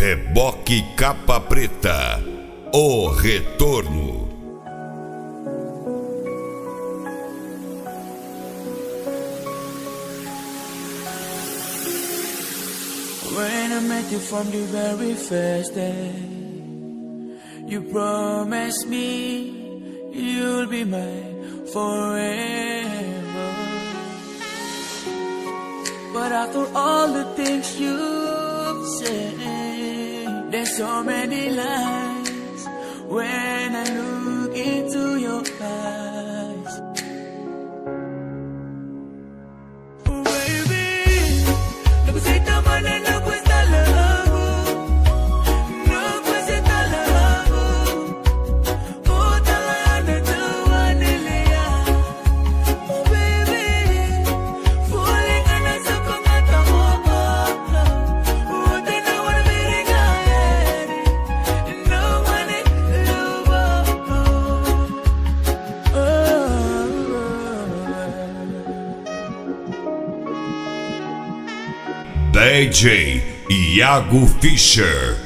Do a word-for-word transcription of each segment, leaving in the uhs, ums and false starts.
Reboque Capa Preta, o retorno. When I met you from the very first day, you promised me you'll be mine forever. But after all the things you've said, there's so many lies when I look into your eyes. Oh, baby, no cosita mala, no cuesta love, no cuesta love. Oh, talana tu anilea. Oh, baby, falling on us up on the top. Oh, they know what I'm eating at. No one is love. D J Iago Fischer.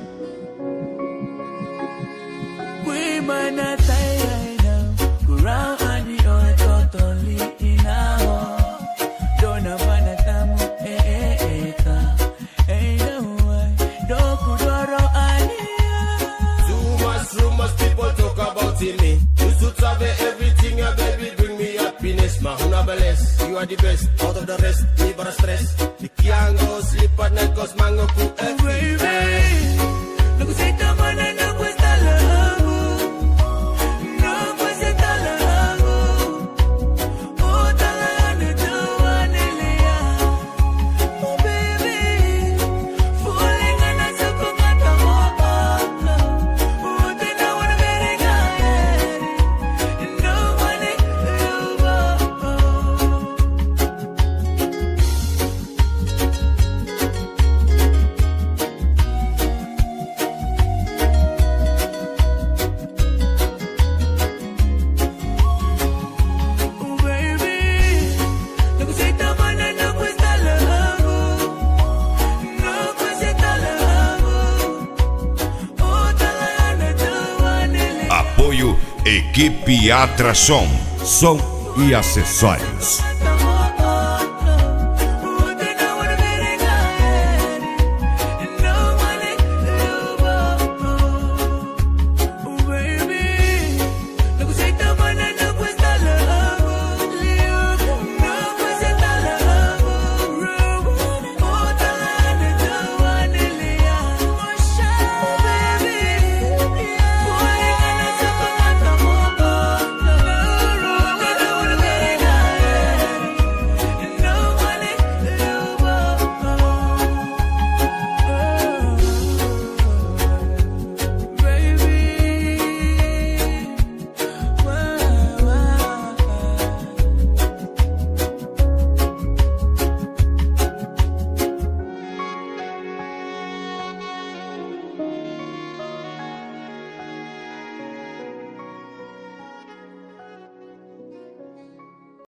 We might not die right now. Go round on the earth, totally in our don't have an atom, eh, eh, eh, eh. Hey, no, I don't go to Ania. Too much rumors, people talk about me. You should have everything, yeah, baby, bring me happiness. Mahuna bless, you are the best. Out of the rest, never a stress. The can't go sleep at night, cause mango cook Oh, baby, no cosita mala, no cuesta love, no cuesta love. Oh, talana tu anilea. Oh, baby, falling on us up on the top. Oh, they know what I'm eating at. No one is love. Oh, baby, no cosita mala, no cuesta love, no cuesta love. Oh, talana tu anilea. Apoio Equipe Atração, som e acessórios.